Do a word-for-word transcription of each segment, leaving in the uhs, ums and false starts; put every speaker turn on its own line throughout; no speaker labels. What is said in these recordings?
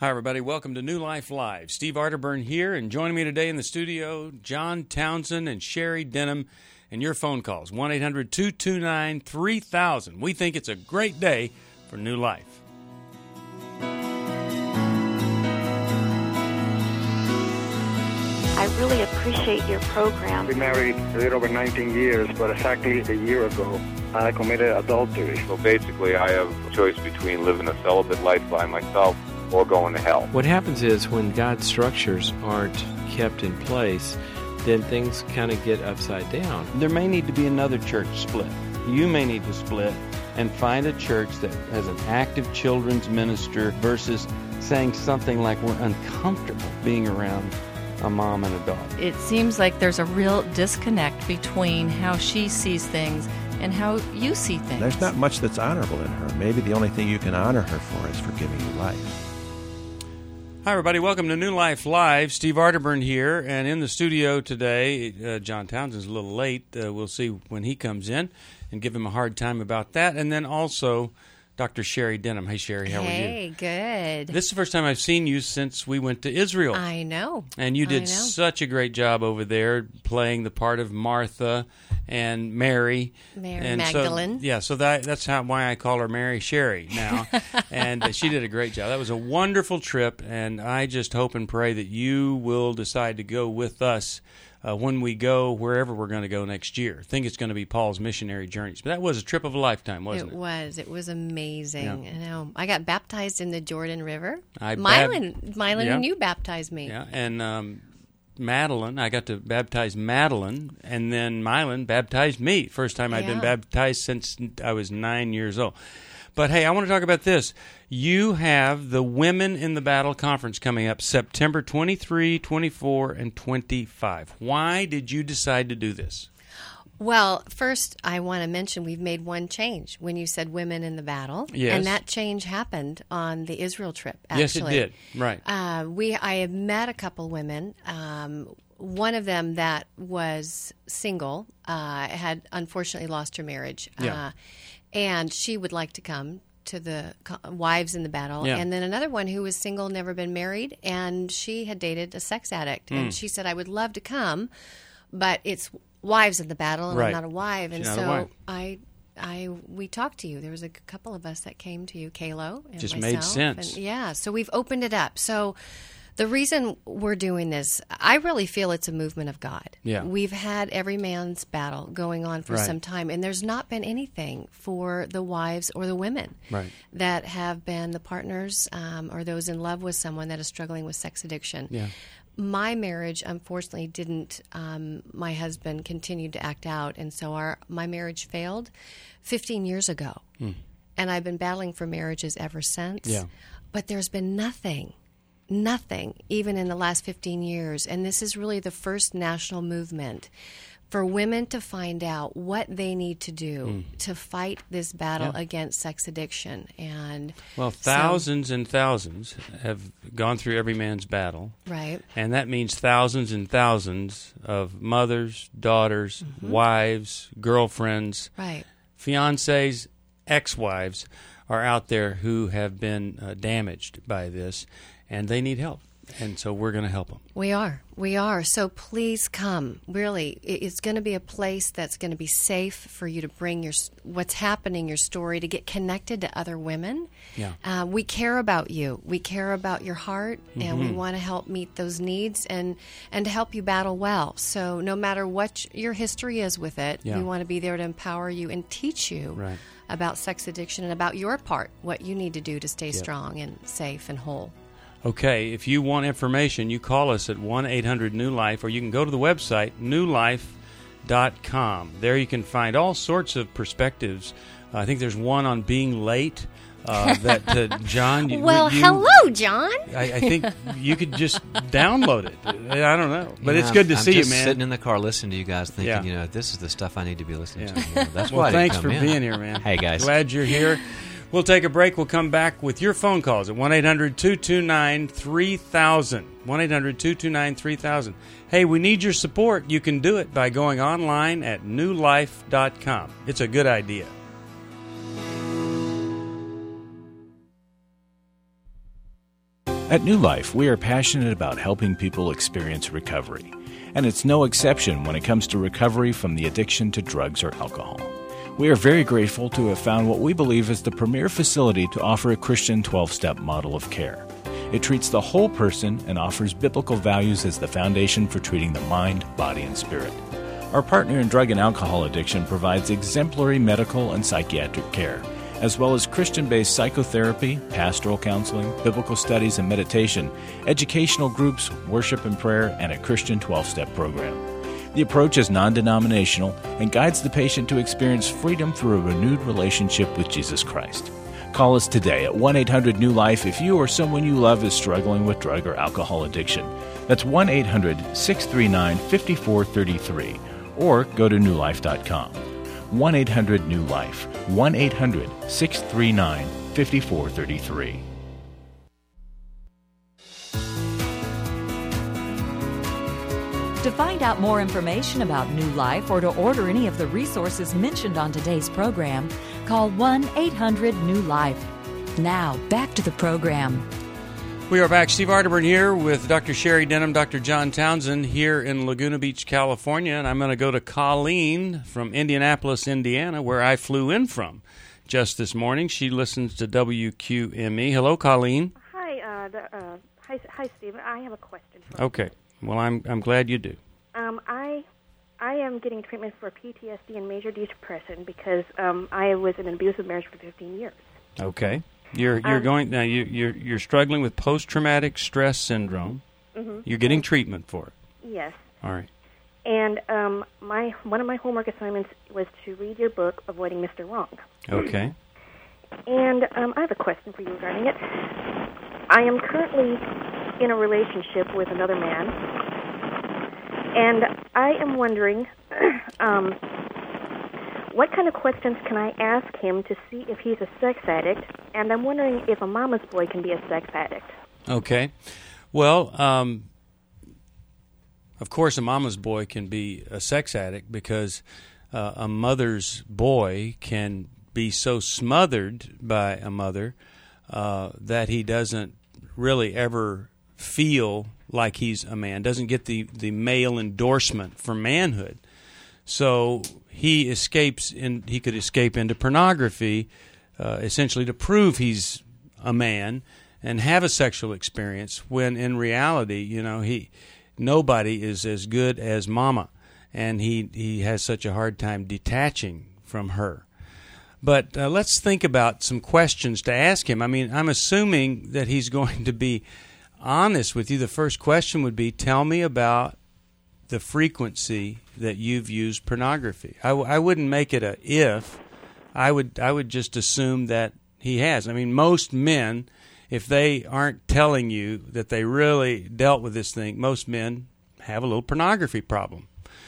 Hi, everybody. Welcome to New Life Live. Steve Arterburn here, and joining me today in the studio, John Townsend and Sherry Denham, and your phone calls, one eight hundred two two nine three thousand. We think it's a great day for New Life.
I really appreciate your program.
We married a little over nineteen years, but exactly a year ago, I committed adultery.
So basically, I have a choice between living a celibate life by myself or going to hell.
What happens is when God's structures aren't kept in place, then things kind of get upside down.
There may need to be another church split. You may need to split and find a church that has an active children's minister versus saying something like we're uncomfortable being around a mom and a daughter.
It seems like there's a real disconnect between how she sees things and how you see things.
There's not much that's honorable in her. Maybe the only thing you can honor her for is for giving you life.
Hi, everybody. Welcome to New Life Live. Steve Arterburn here, and in the studio today, uh, John Townsend's a little late. Uh, we'll see when he comes in and give him a hard time about that. And then also Doctor Sherry Denham. Hey, Sherry, how
hey,
are you?
Hey, good.
This is the first time I've seen you since we went to Israel.
I know.
And you did
I know.
such a great job over there playing the part of Martha and Mary.
Mary
and
Magdalene.
So, yeah, so that, that's how why I call her Mary Sherry now. And uh, she did a great job. That was a wonderful trip, and I just hope and pray that you will decide to go with us Uh, when we go wherever we're going to go next year. I think it's going to be Paul's Missionary Journeys. But that was a trip of a lifetime, wasn't it?
It was. It was amazing.
Yeah.
I know. I got baptized in the Jordan River.
I
Mylan,
bab-
Mylan
yeah.
and you baptized me.
Yeah, and um, Madeline, I got to baptize Madeline, and then Mylan baptized me. First time I'd been
Yeah.
baptized since I was nine years old. But hey, I want to talk about this. You have the Women in the Battle Conference coming up September twenty-third, twenty-fourth, and twenty-fifth. Why did you decide to do this?
Well, first, I want to mention we've made one change when you said women in the battle.
Yes.
And that change happened on the Israel trip, actually.
Yes, it did. Right.
Uh, we, I have met a couple women. Um, one of them that was single uh, had unfortunately lost her marriage.
Yeah.
Uh, and she would like to come to the co- Wives in the Battle.
Yeah.
And then another one who was single, never been married, and she had dated a sex addict.
Mm.
And she said, I would love to come, but it's Wives in the Battle, and
Right.
I'm not a wife. And
She's not a
so
wife.
I, I, we talked to you. There was a couple of us that came to you, Kalo and
Just
myself.
made sense.
And yeah, so we've opened it up. So the reason we're doing this, I really feel it's a movement of God.
Yeah.
We've had every man's battle going on for
Right.
some time, and there's not been anything for the wives or the women
Right.
that have been the partners um, or those in love with someone that is struggling with sex addiction.
Yeah.
My marriage, unfortunately, didn't. Um, my husband continued to act out, and so our my marriage failed fifteen years ago.
Mm.
And I've been battling for marriages ever since.
Yeah.
But there's been nothing. Nothing, even in the last fifteen years. And this is really the first national movement for women to find out what they need to do
Mm.
to fight this battle
Yeah.
against sex addiction. And
Well,
so-
thousands and thousands have gone through every man's battle.
right.
And that means thousands and thousands of mothers, daughters,
Mm-hmm.
wives, girlfriends,
Right.
fiancés, ex-wives are out there who have been uh, damaged by this, and they need help. And so we're going to help them.
We are. We are. So please come. Really, it- it's going to be a place that's going to be safe for you to bring your what's happening, your story, to get connected to other women.
Yeah.
Uh, we care about you. We care about your heart, and we
Mhm.
want to help meet those needs and and to help you battle well. So no matter what your history is with it,
Yeah.
we want to be there to empower you and teach you
Right.
about sex addiction and about your part, what you need to do to stay
Yep.
strong and safe and whole.
Okay, if you want information, you call us at one eight hundred new life, or you can go to the website new life dot com. There you can find all sorts of perspectives. Uh, I think there's one on being late uh, that, uh, John... You,
Well,
you,
hello, John.
I, I think you could just download it. I don't know. But
You
it's
know,
good to
I'm
see
just
you, man.
sitting in the car listening to you guys thinking,
Yeah.
you know, this is the stuff I need to be listening
Yeah.
to. You know, that's
Well,
why I didn't
thanks
come
for
in.
being here, man.
Hey, guys.
Glad you're here. We'll take a break. We'll come back with your phone calls at one eight hundred two two nine three thousand. one eight hundred two two nine three thousand. Hey, we need your support. You can do it by going online at new life dot com. It's a good idea.
At New Life, we are passionate about helping people experience recovery. And it's no exception when it comes to recovery from the addiction to drugs or alcohol. We are very grateful to have found what we believe is the premier facility to offer a Christian twelve-step model of care. It treats the whole person and offers biblical values as the foundation for treating the mind, body, and spirit. Our partner in drug and alcohol addiction provides exemplary medical and psychiatric care, as well as Christian-based psychotherapy, pastoral counseling, biblical studies and meditation, educational groups, worship and prayer, and a Christian twelve-step program. The approach is non-denominational and guides the patient to experience freedom through a renewed relationship with Jesus Christ. Call us today at one eight hundred new life if you or someone you love is struggling with drug or alcohol addiction. That's one eight hundred six three nine five four three three, or go to new life dot com. one eight hundred new life, one eight hundred six three nine five four three three.
To find out more information about New Life or to order any of the resources mentioned on today's program, call one eight hundred new life. Now, back to the program.
We are back. Steve Arterburn here with Doctor Sherry Denham, Doctor John Townsend here in Laguna Beach, California. And I'm going to go to Colleen from Indianapolis, Indiana, where I flew in from just this morning. She listens to W Q M E. Hello, Colleen.
Hi, uh, the, uh, hi, hi, Steve. I have a question for
Okay. Well, I'm I'm glad you do.
Um, I I am getting treatment for P T S D and major depression because um, I was in an abusive marriage for fifteen years.
Okay. You're you're
Um,
going now. You you're you're struggling with post-traumatic stress syndrome.
Mhm.
You're getting treatment for it.
Yes.
All right.
And um, my one of my homework assignments was to read your book, Avoiding Mister Wrong.
Okay.
And um, I have a question for you regarding it. I am currently in a relationship with another man, and I am wondering um, what kind of questions can I ask him to see if he's a sex addict, and I'm wondering if a mama's boy can be a sex addict.
Okay. Well, um, of course, a mama's boy can be a sex addict because uh, a mother's boy can be so smothered by a mother uh, that he doesn't really ever feel like he's a man, doesn't get the, the male endorsement for manhood. So he escapes, in, he could escape into pornography, uh, essentially to prove he's a man and have a sexual experience, when in reality, you know, he nobody is as good as mama, and he, he has such a hard time detaching from her. But uh, let's think about some questions to ask him. I mean, I'm assuming that he's going to be honest with you. The first question would be, tell me about the frequency that you've used pornography. I, w- I wouldn't make it a if. I would I would just assume that he has. I mean, most men, if they aren't telling you that they really dealt with this thing, most men have a little pornography problem.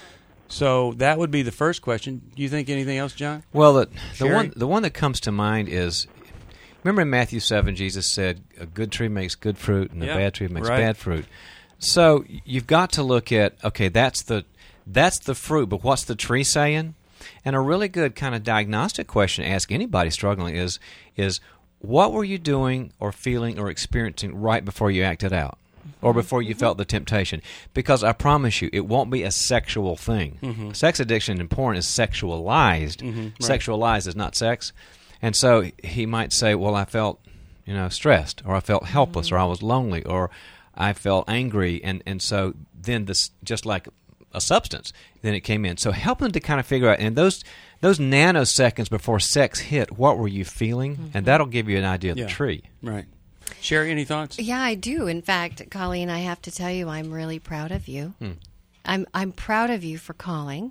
So that would be the first question. Do you think anything else, John?
Well, the, the
Sherry?
one the one that comes to mind is, remember in Matthew seven, Jesus said, a good tree makes good fruit and
Yeah,
a bad tree makes
right.
bad fruit. So you've got to look at, okay, that's the that's the fruit, but what's the tree saying? And a really good kind of diagnostic question to ask anybody struggling is, is what were you doing or feeling or experiencing right before you acted out? Or before you felt the temptation. Because I promise you, it won't be a sexual thing.
Mm-hmm.
Sex addiction in porn is sexualized.
Mm-hmm, right.
Sexualized is not sex. And so he might say, well, I felt, you know, stressed, or I felt helpless,
Mm-hmm.
or I was lonely, or I felt angry. And, and so then this, just like a substance, then it came in. So help them to kind of figure out, in those those nanoseconds before sex hit, what were you feeling?
Mm-hmm.
And that'll give you an idea of
Yeah.
the tree.
Right. Sherry, any thoughts?
Yeah, I do. In fact, Colleen, I have to tell you, I'm really proud of you.
Hmm.
I'm I'm proud of you for calling.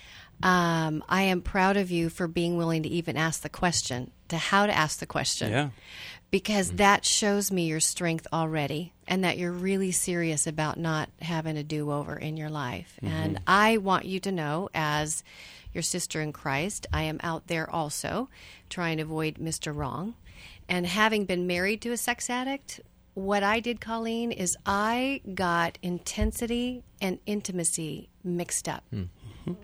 Um, I am proud of you for being willing to even ask the question, to how to ask the question.
Yeah.
Because that shows me your strength already, and that you're really serious about not having a do-over in your life.
Mhm.
And I want you to know, as your sister in Christ, I am out there also trying to avoid Mister Wrong. And having been married to a sex addict, what I did, Colleen, is I got intensity and intimacy mixed up.
Mm-hmm.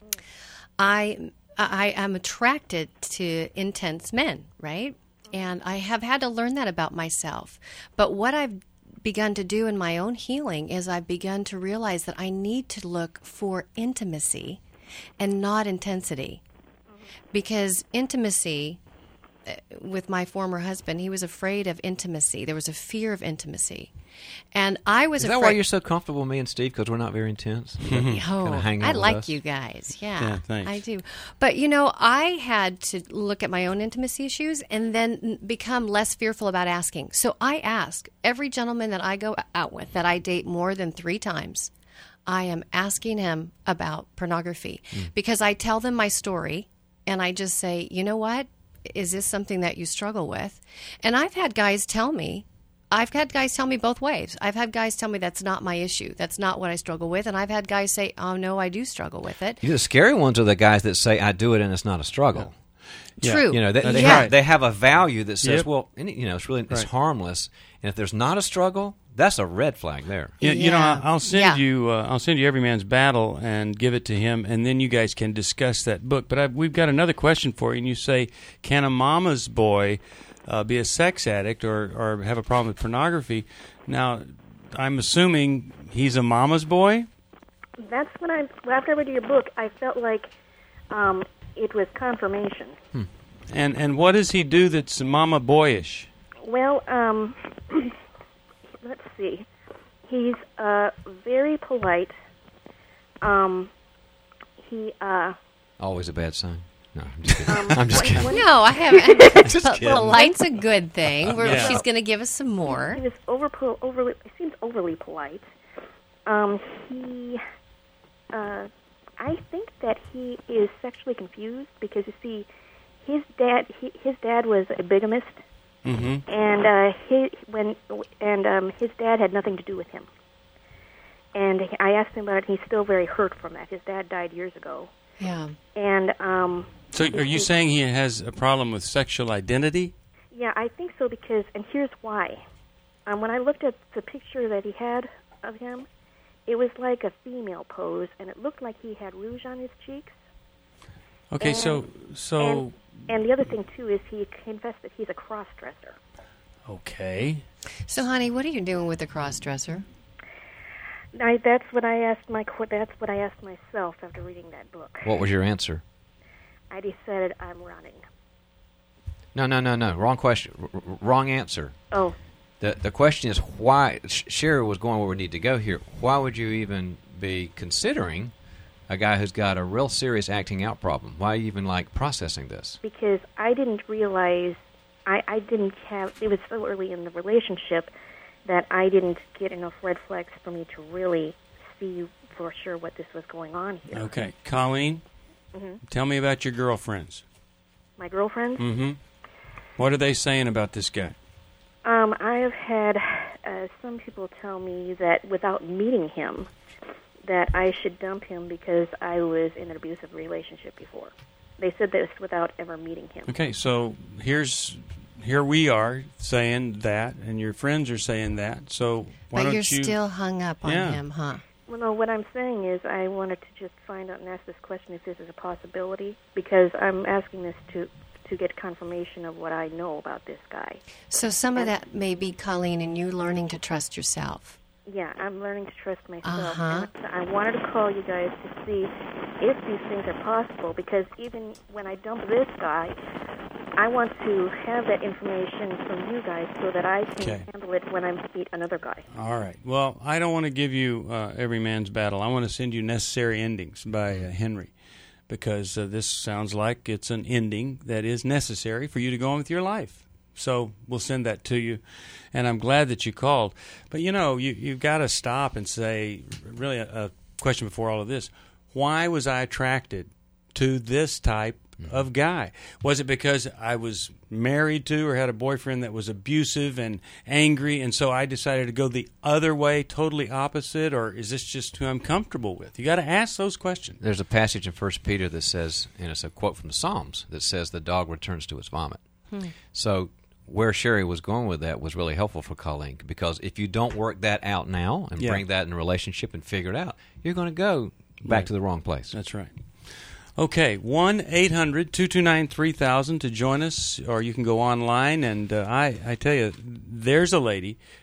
I I am attracted to intense men, right? And I have had to learn that about myself. But what I've begun to do in my own healing is I've begun to realize that I need to look for intimacy and not intensity. Because intimacy, with my former husband, he was afraid of intimacy. There was a fear of intimacy. And I was
Is that
afraid...
why you're so comfortable with me and Steve? Because we're not very intense?
Oh,
kind of hang out
I
with
like
us?
you guys. Yeah,
Yeah, thanks.
I do. But, you know, I had to look at my own intimacy issues and then become less fearful about asking. So I ask every gentleman that I go out with, that I date more than three times, I am asking him about pornography.
Mm.
Because I tell them my story, and I just say, you know what? Is this something that you struggle with? And I've had guys tell me, I've had guys tell me both ways. I've had guys tell me that's not my issue. That's not what I struggle with. And I've had guys say, oh, no, I do struggle with it.
The scary ones are the guys that say, I do it and it's not a struggle.
Yeah. True.
You know, they, they,
Yeah.
have, they have a value that says,
Yep.
well, any- you know, it's really it's
Right.
harmless. And if there's not a struggle, that's a red flag there.
You, you know, I'll, I'll send
Yeah.
you. Uh, I'll send you Every Man's Battle and give it to him, and then you guys can discuss that book. But I've, we've got another question for you, and you say, can a mama's boy uh, be a sex addict or, or have a problem with pornography? Now, I'm assuming he's a mama's boy.
That's when I, after I read your book, I felt like um, it was confirmation.
And and what does he do that's mama boyish?
Well, um, let's see. He's uh, very polite. Um, he, uh,
Always a bad sign. No, I'm just kidding.
Um,
I'm just
when-
kidding.
when-
No, I haven't.
Just kidding.
Polite's a good thing. We're,
Yeah.
She's going to give us some more.
He was over, overly, he seems overly polite. Um, he, uh, I think that he is sexually confused because, you see, his dad, he, his dad was a bigamist,
Mm-hmm.
and uh, he, when and um, his dad had nothing to do with him. And I asked him about it. He's still very hurt from that. His dad died years ago.
Yeah.
And um,
So, are you saying he has a problem with sexual identity?
yeah, I think so because, and here's why. Um, when I looked at the picture that he had of him, it was like a female pose, and it looked like he had rouge on his cheeks.
Okay,
And-
so so
And, and the other thing too is he confessed that he's a cross-dresser.
okay.
So, honey, what are you doing with the cross-dresser?
I, that's what I asked my. qu- That's what I asked myself after reading that book.
What was your answer?
I decided I'm running.
No, no, no, no. Wrong question. R- r- wrong answer.
Oh.
The the question is why. Sh- Sherry was going where we need to go here. Why would you even be considering a guy who's got a real serious acting out problem? Why are you even like processing this?
Because I didn't realize, I, I didn't have, it was so early in the relationship that I didn't get enough red flags for me to really see for sure what this was going on here.
Okay, Colleen,
hmm
tell me about your girlfriends.
My girlfriend,
Mm-hmm. What are they saying about this guy?
um, I have had uh, some people tell me that without meeting him, that I should dump him because I was in an abusive relationship before. They said this without ever meeting him.
Okay, so here's here we are saying that, and your friends are saying that. So why
But
don't
you're
you?
still hung up on
Yeah.
him, huh?
Well, no, what I'm saying is I wanted to just find out and ask this question if this is a possibility, because I'm asking this to to get confirmation of what I know about this guy.
So some of that may be, Colleen, and you learning to trust yourself.
Yeah, I'm learning to trust myself.
Uh-huh.
And I wanted to call you guys to see if these things are possible, because even when I dump this guy, I want to have that information from you guys so that I can
Okay.
handle it when I meet another guy.
All right. Well, I don't want to give you uh, Every Man's Battle. I want to send you Necessary Endings by uh, Henry, because uh, this sounds like it's an ending that is necessary for you to go on with your life. So we'll send that to you, and I'm glad that you called. But, you know, you, you've got to stop and say, really a, a question before all of this, why was I attracted to this type of guy? Was it because I was married to or had a boyfriend that was abusive and angry, and so I decided to go the other way, totally opposite, or is this just who I'm comfortable with? You got to ask those questions.
There's a passage in First Peter that says, and it's a quote from the Psalms, that says the dog returns to its vomit.
Hmm.
So where Sherry was going with that was really helpful for Colleen, because if you don't work that out now and
Yeah.
bring that in a relationship and figure it out, you're going to go back
Right.
to the wrong place.
That's right. Okay, one eight hundred two two nine three thousand to join us, or you can go online. And uh, I, I tell you, there's a lady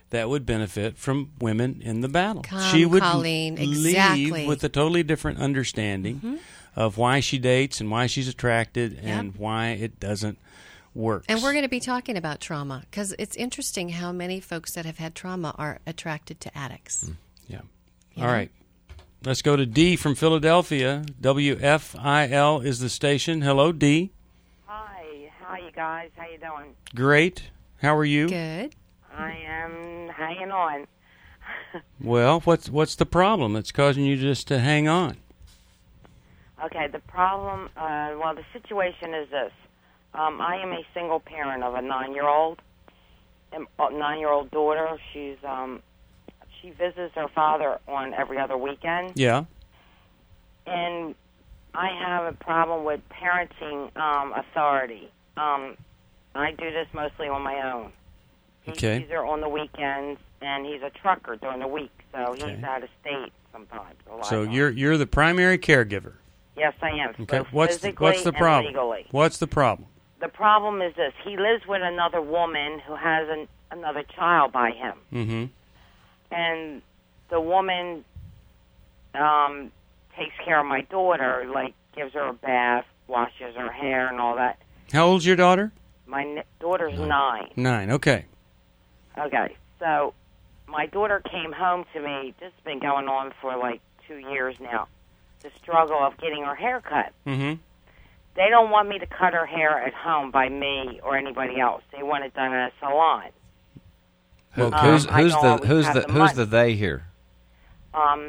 that would benefit from women in the battle.
Come,
she would
Colleen,
leave
exactly.
with a totally different understanding
Mhm.
of why she dates and why she's attracted
Yep.
and why it doesn't work.
And we're going to be talking about trauma because it's interesting how many folks that have had trauma are attracted to addicts.
Yeah.
You
All
know?
right. Let's go to D from Philadelphia. W F I L is the station. Hello, D.
Hi, how you guys? How you doing?
Great. How are you?
Good.
I am hanging on.
Well, what's what's the problem that's causing you just to hang on?
Okay, the problem, uh, well, the situation is this. Um, I am a single parent of a nine-year-old, um, a nine-year-old daughter. She's um, she visits her father on every other weekend.
Yeah.
And I have a problem with parenting um, authority. Um, I do this mostly on my own. He
Okay.
sees her on the weekends, and he's a trucker during the week, so
Okay.
he's out of state sometimes. A lot
So
of
you're you're the primary caregiver.
Yes, I am.
Okay.
Both
What's the,
physically
what's the
and
problem?
legally.
What's the problem?
The problem is this: he lives with another woman who has an, another child by him,
Mm-hmm.
and the woman um, takes care of my daughter, like gives her a bath, washes her hair, and all that.
How old's your daughter?
My n- daughter's nine.
Nine. Okay.
Okay, so my daughter came home to me. This has been going on for like two years now. The struggle of getting her hair cut.
Mm-hmm.
They don't want me to cut her hair at home by me or anybody else. They want it done in a salon.
Who,
Um,
who's
I
who's
don't
the
always
who's
have
the
the
who's
money.
the they here?
Um,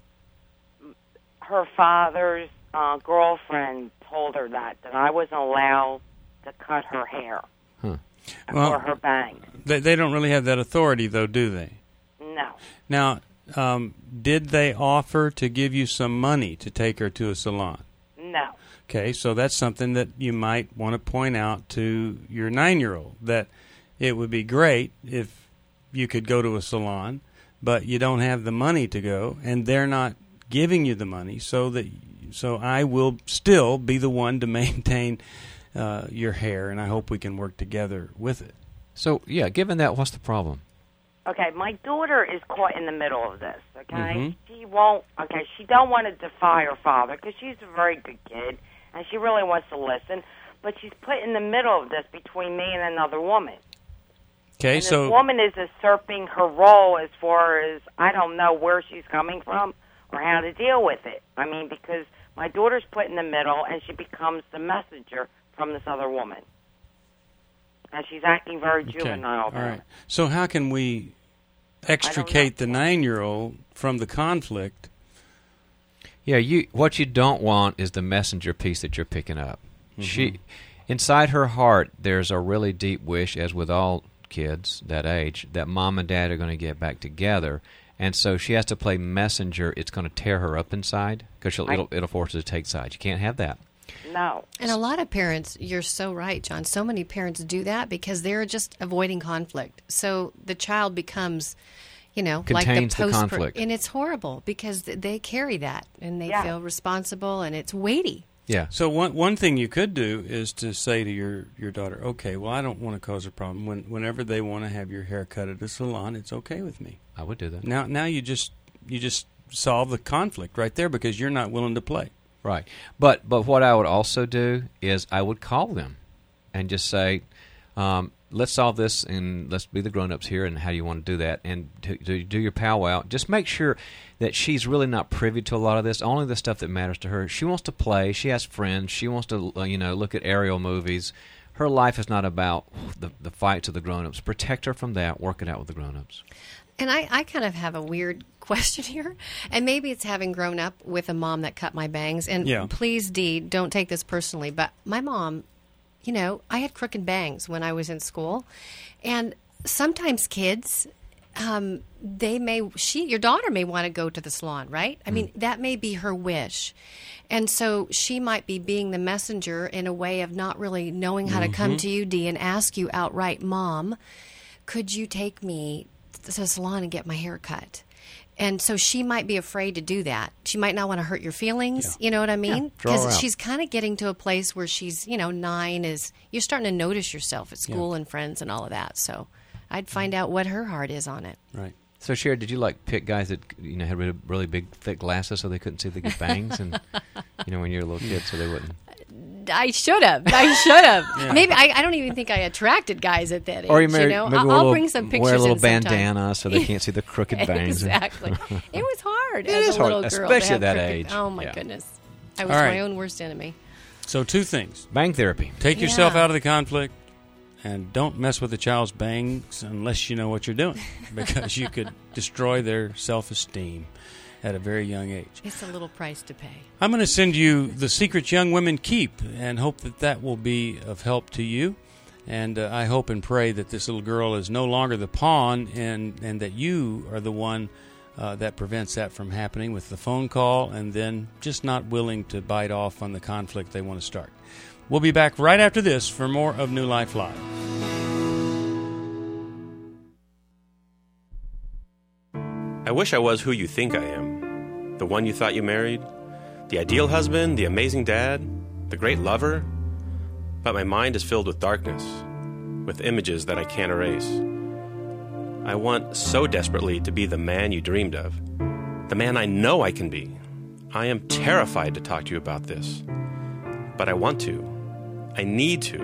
her father's uh, girlfriend told her that that I wasn't allowed to cut her hair
Huh.
Well,
or her bangs.
They they don't really have that authority, though, do they?
No.
Now, um, did they offer to give you some money to take her to a salon?
No.
Okay, so that's something that you might want to point out to your nine-year-old, that it would be great if you could go to a salon, but you don't have the money to go, and they're not giving you the money, so that so I will still be the one to maintain uh, your hair, and I hope we can work together with it.
So yeah, given that, what's the problem?
Okay, my daughter is caught in the middle of this. Okay,
Mhm.
she won't. Okay, she don't want to defy her father because she's a very good kid and she really wants to listen. But she's put in the middle of this between me and another woman.
Okay,
And
so
this woman is usurping her role as far as I don't know where she's coming from or how to deal with it. I mean, because my daughter's put in the middle and she becomes the messenger from this other woman. And she's acting very
okay,
juvenile.
all right. So how can we extricate the nine-year-old from the conflict?
Yeah, you what you don't want is the messenger piece that you're picking up.
Mhm.
She, inside her heart, there's a really deep wish, as with all kids that age, that mom and dad are going to get back together, and so she has to play messenger. It's going to tear her up inside because
Right.
it'll it'll force her to take sides. You can't have that.
No.
And a lot of parents, you're so right, John. So many parents do that because they're just avoiding conflict. So the child becomes, you know, like the
Contains the
post
conflict.
and it's horrible because th- they carry that and they
Yeah.
feel responsible and it's weighty.
Yeah.
So one one thing you could do is to say to your, your daughter, okay, well, I don't want to cause a problem. When, whenever they want to have your hair cut at a salon, it's okay with me.
I would do that.
Now now you just you just solve the conflict right there because you're not willing to play.
Right. But but what I would also do is I would call them and just say, um, let's solve this and let's be the grown-ups here and how do you want to do that and to, to do your powwow. Just make sure that she's really not privy to a lot of this, only the stuff that matters to her. She wants to play. She has friends. She wants to, uh, you know, look at aerial movies. Her life is not about the, the fights of the grown-ups. Protect her from that. Work it out with the grown-ups.
And I, I kind of have a weird question here. And maybe it's having grown up with a mom that cut my bangs. And
Yeah.
please, Dee, don't take this personally. But my mom, you know, I had crooked bangs when I was in school. And sometimes kids, um, they may, she, your daughter may want to go to the salon, right? I mean, that may be her wish. And so she might be being the messenger in a way of not really knowing how to come
Mhm.
to you, Dee, and ask you outright, Mom, could you take me to the salon and get my hair cut? And so she might be afraid to do that. She might not want to hurt your feelings. You know what I mean?
draw her
Because
out.
she's kind of getting to a place where she's, you know, nine is, you're starting to notice yourself at school and friends and all of that. So I'd find out what her heart is on it.
Right.
So, Sherry, did you like pick guys that you know had really, really big, thick glasses so they couldn't see the good bangs, and you know when you're a little kid, so they wouldn't?
I should have. I should have.
Yeah.
Maybe I, I don't even think I attracted guys at that age.
Or you, married,
you know,
maybe
I'll,
wear a
I'll
little,
bring some pictures.
wear a little
in sometime.
bandana so they can't see the crooked bangs.
Exactly. It was hard.
It
as
is
a little
hard,
girl
especially
to
at that
have crooked-
age.
Oh my
Yeah.
goodness, I was
All right.
my own worst enemy.
So two things.
Bang therapy.
Take yourself
Yeah.
out of the conflict, and don't mess with the child's bangs unless you know what you're doing, because you could destroy their self-esteem at a very young age.
It's a little price to pay.
I'm going to send you The Secrets Young Women Keep, and hope that that will be of help to you. And uh, I hope and pray that this little girl is no longer the pawn, and, and that you are the one uh, that prevents that from happening with the phone call, and then just not willing to bite off on the conflict they want to start. We'll be back right after this for more of New Life Live.
I wish I was who you think I am. The one you thought you married. The ideal husband, the amazing dad, the great lover. But my mind is filled with darkness, with images that I can't erase. I want so desperately to be the man you dreamed of. The man I know I can be. I am terrified to talk to you about this. But I want to. I need to.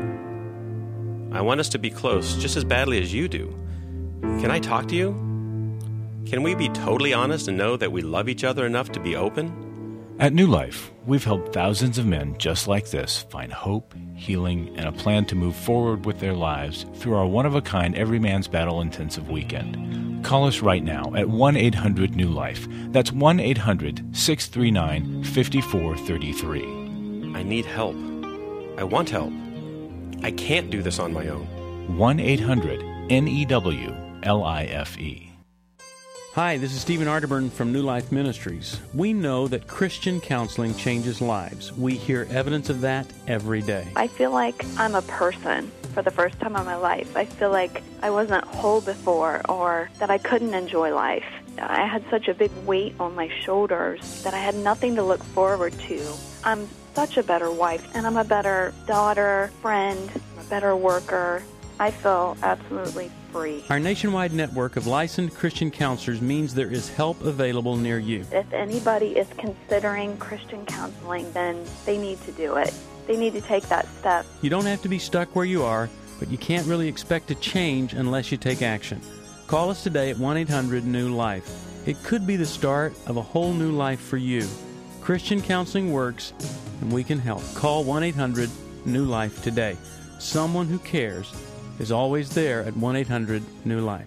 I want us to be close just as badly as you do. Can I talk to you? Can we be totally honest and know that we love each other enough to be open?
At New Life, we've helped thousands of men just like this find hope, healing, and a plan to move forward with their lives through our one-of-a-kind Every Man's Battle intensive weekend. Call us right now at one eight hundred new life. That's one eight hundred six three nine five four three three.
I need help. I want help. I can't do this on my own.
one eight hundred N E W L I F E.
Hi, this is Stephen Arterburn from New Life Ministries. We know that Christian counseling changes lives. We hear evidence of that every day.
I feel like I'm a person for the first time in my life. I feel like I wasn't whole before, or that I couldn't enjoy life. I had such a big weight on my shoulders that I had nothing to look forward to. I'm such a better wife, and I'm a better daughter, friend, a better worker. I feel absolutely free.
Our nationwide network of licensed Christian counselors means there is help available near you.
If anybody is considering Christian counseling, then they need to do it. They need to take that step.
You don't have to be stuck where you are, but you can't really expect to change unless you take action. Call us today at one eight hundred new life. It could be the start of a whole new life for you. Christian counseling works, and we can help. Call one eight hundred new life today. Someone who cares is always there at one eight hundred new life.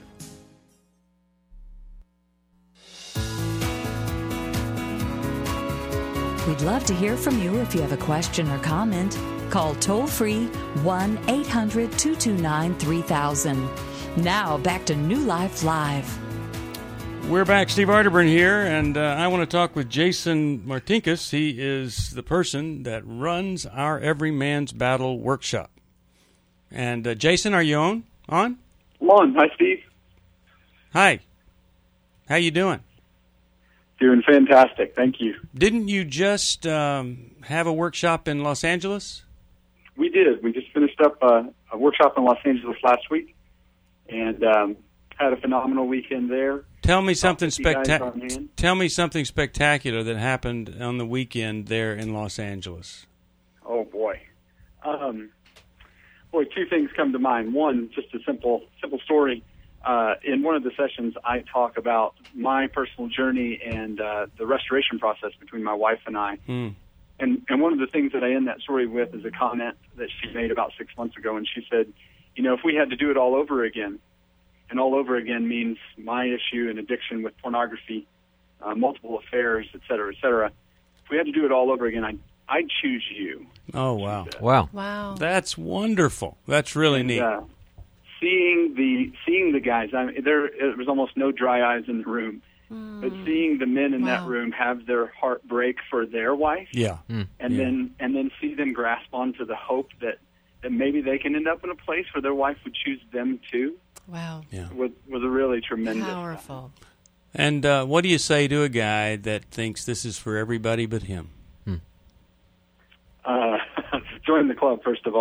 We'd love to hear from you if you have a question or comment. Call toll-free one eight hundred two two nine three thousand. Now back to New Life Live.
We're back. Steve Arterburn here, and uh, I want to talk with Jason Martinkus. He is the person that runs our Every Man's Battle workshop. And uh, Jason, are you on? On?
I'm on. Hi, Steve.
Hi. How you doing?
Doing fantastic. Thank you.
Didn't you just um, have a workshop in Los Angeles?
We did. We just finished up uh, a workshop in Los Angeles last week, and um, had a phenomenal weekend there.
Tell me something spectacular.
spectacular.
Tell me something spectacular that happened on the weekend there in Los Angeles.
Oh boy. Um, boy, two things come to mind. One, just a simple, simple story. Uh, in one of the sessions, I talk about my personal journey and uh, the restoration process between my wife and I.
Mm.
And, and one of the things that I end that story with is a comment that she made about six months ago, and she said, you know, if we had to do it all over again, and all over again means my issue and addiction with pornography, uh, multiple affairs, et cetera, et cetera, if we had to do it all over again, I'd, I'd choose you.
Oh, wow.
Wow.
Wow.
That's wonderful. That's really
and,
neat.
Uh, seeing the seeing the guys, I mean, there, there was almost no dry eyes in the room.
Mm.
But seeing the men in
Wow.
that room have their heart break for their wife,
Yeah. Mm.
and
Yeah.
then and then see them grasp onto the hope that, that maybe they can end up in a place where their wife would choose them too.
Wow.
Yeah.
Was was a really tremendous.
Powerful.
And uh, what do you say to a guy that thinks this is for everybody but him?
Uh, join the club, first of all.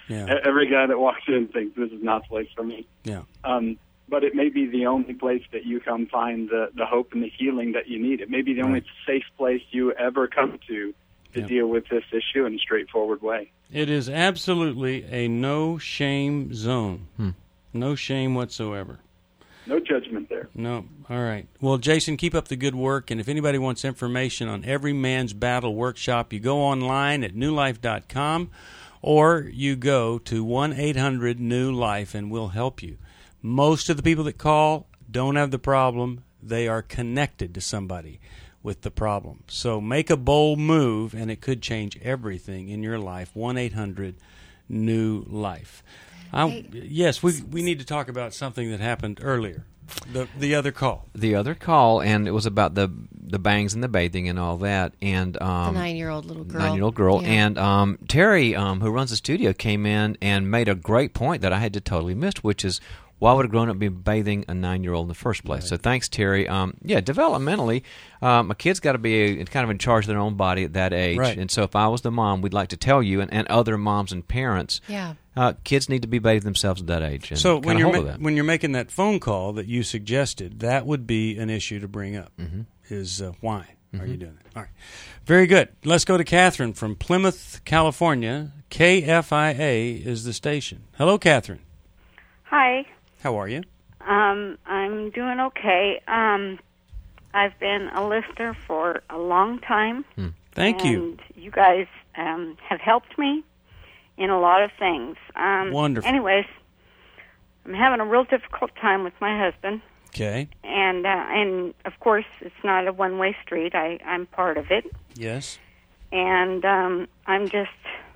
Yeah.
Every guy that walks in thinks this is not the place for me.
Yeah.
Um, but it may be the only place that you come find the, the hope and the healing that you need. It may be the only safe place you ever come to to
Yeah.
deal with this issue in a straightforward way.
It is absolutely a no-shame zone.
Hmm.
No shame whatsoever.
No judgment there.
No. All right. Well, Jason, keep up the good work. And if anybody wants information on Every Man's Battle Workshop, you go online at new life dot com or you go to one eight hundred new life and we'll help you. Most of the people that call don't have the problem. They are connected to somebody with the problem. So make a bold move, and it could change everything in your life. one eight hundred new life. I,
Hey.
Yes, we we need to talk about something that happened earlier. The the other call.
The other call, and it was about the the bangs and the bathing and all that, and um,
The nine-year-old little girl.
Nine-year-old girl,
Yeah.
and um, Terry, um, who runs the studio, came in and made a great point that I had to totally missed, which is why would a grown-up be bathing a nine-year-old in the first place? Right. So thanks, Terry. Um, yeah, developmentally, um, a kid's got to be kind of in charge of their own body at that age.
Right.
And so if I was the mom, we'd like to tell you, and, and other moms and parents,
Yeah.
uh, kids need to be bathing themselves at that age. And
So when
kinda
you're
hold
ma-
of that.
when you're making that phone call that you suggested, that would be an issue to bring up.
Mhm.
Is uh, why are you
Mhm.
doing it? All right, very good. Let's go to Catherine from Plymouth, California. K F I A is the station. Hello, Catherine.
Hi.
How are you?
Um, I'm doing okay. Um, I've been a listener for a long time.
Hmm. Thank you.
And you guys um, have helped me in a lot of things. Um,
Wonderful.
Anyways, I'm having a real difficult time with my husband.
Okay.
And, uh, and of course, it's not a one-way street. I, I'm part of it.
Yes.
And um, I'm just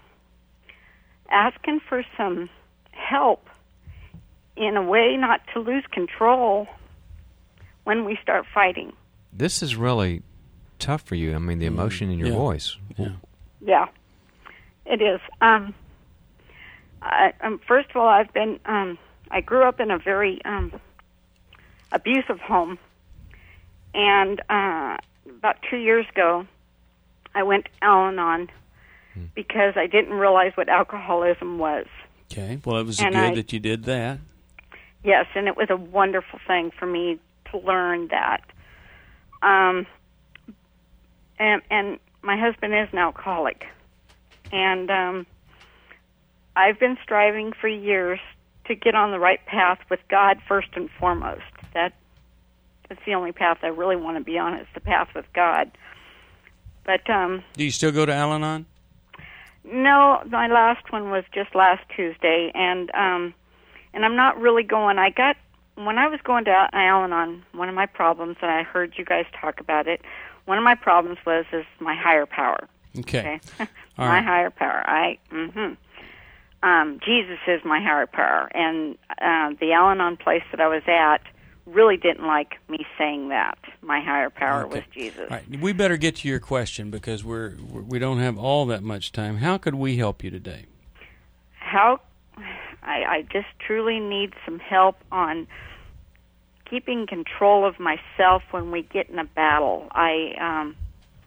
asking for some help in a way not to lose control when we start fighting.
This is really tough for you. I mean, the emotion in your
Yeah.
voice.
Yeah.
Yeah, it is. Um, I, um, first of all, I've been, um, I grew up in a very um, abusive home. And uh, about two years ago, I went Al-Anon because I didn't realize what alcoholism was.
Okay. Well, it was
And
good
I-
that you did that.
Yes, and it was a wonderful thing for me to learn that. Um, and, and my husband is an alcoholic. And um, I've been striving for years to get on the right path with God first and foremost. That That's the only path I really want to be on, is the path with God. But um,
Do you still go to Al-Anon?
no, my last one was just last Tuesday, and um, and I'm not really going. I got when I was going to Al-Anon, one of my problems, and I heard you guys talk about it. One of my problems was is my higher power.
Okay.
my
All right.
higher power. I mm-hmm. um, Jesus is my higher power, and uh, the Al-Anon place that I was at really didn't like me saying that. My higher power
Okay.
was Jesus.
All right. We better get to your question because we're we're- we don't have all that much time. How could we help you today?
How I, I just truly need some help on keeping control of myself when we get in a battle. I um,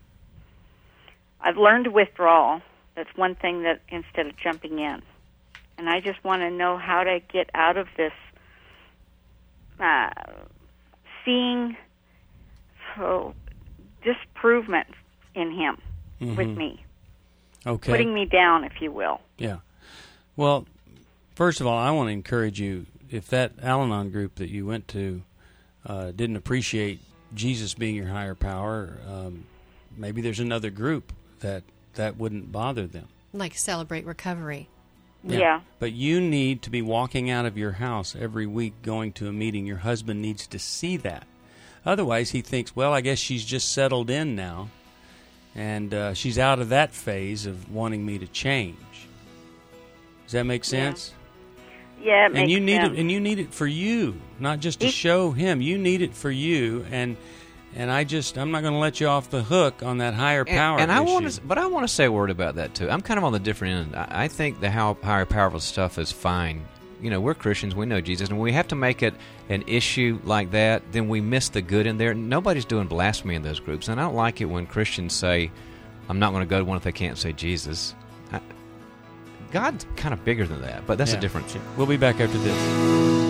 I've learned to withdraw. That's one thing that instead of jumping in, and I just want to know how to get out of this. Uh, seeing oh, disprovement in him with
Mhm.
me,
Okay.
putting me down, if you will.
Yeah. Well, first of all, I want to encourage you, if that Al-Anon group that you went to uh, didn't appreciate Jesus being your higher power, um, maybe there's another group that that wouldn't bother them.
Like Celebrate Recovery.
Yeah.
But you need to be walking out of your house every week going to a meeting. Your husband needs to see that. Otherwise, he thinks, well, I guess she's just settled in now, and uh, she's out of that phase of wanting me to change. Does that make sense?
Yeah, it
And
makes
you need
sense.
it, and you need it for you, not just to
He-
show him. You need it for you, and and I just I'm not going to let you off the hook on that higher power
And, and I
issue.
want to, but I want to say a word about that too. I'm kind of on the different end. I, I think the how, higher powerful stuff is fine. You know, we're Christians, we know Jesus, and when we have to make it an issue like that, then we miss the good in there. Nobody's doing blasphemy in those groups, and I don't like it when Christians say, "I'm not going to go to one if they can't say Jesus." I, God's kind of bigger than that, but that's
Yeah.
a different.
We'll be back after this.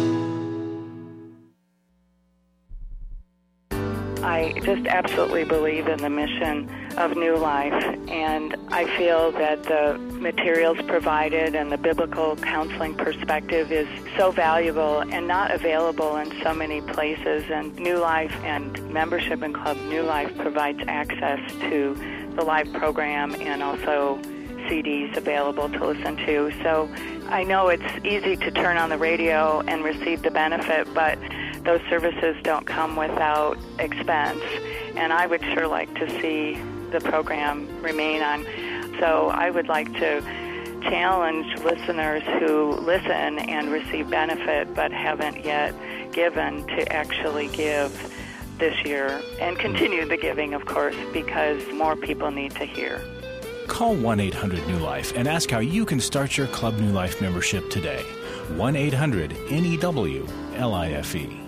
I just absolutely believe in the mission of New Life, and I feel that the materials provided and the biblical counseling perspective is so valuable and not available in so many places. And New Life and membership in Club New Life provides access to the live program and also C Ds available to listen to. So I know it's easy to turn on the radio and receive the benefit, but those services don't come without expense, and I would sure like to see the program remain on. So I would like to challenge listeners who listen and receive benefit but haven't yet given to actually give this year, and continue the giving, of course, because more people need to hear.
Call one eight hundred New Life and ask how you can start your Club New Life membership today. one eight hundred N E W L I F E.